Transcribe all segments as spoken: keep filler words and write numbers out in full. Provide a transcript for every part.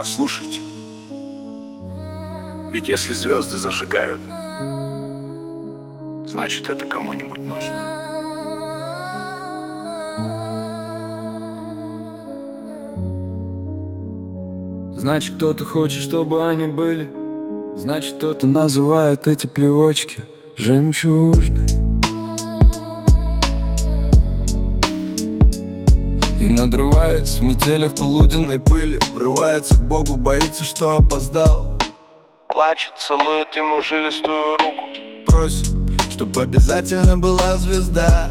Послушайте, ведь если звезды зажигают, значит, это кому-нибудь нужно. Значит, кто-то хочет, чтобы они были. Значит, кто-то называет эти плевочки жемчужной. И надрывается в метели в полуденной пыли, врывается к Богу, боится, что опоздал. Плачет, целует ему жилистую руку, Просит, чтобы обязательно была звезда.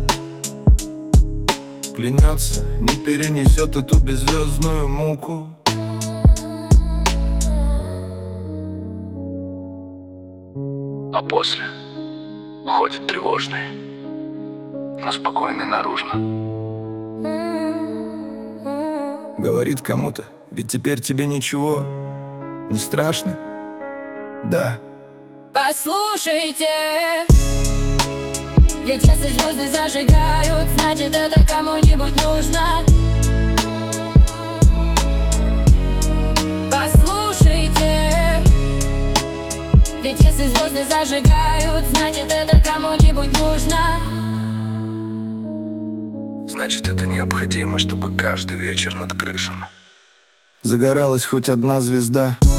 Клянется, не перенесет эту беззвездную муку. а после ходит тревожный, но спокойный наружно. Говорит кому-то, ведь теперь тебе ничего не страшно? Да. Послушайте, ведь если звезды зажигают, значит, это кому-нибудь нужно. Послушайте, ведь если звезды зажигают, значит, это кому-нибудь нужно. Значит, это необходимо, чтобы каждый вечер над крышами Загоралась хоть одна звезда.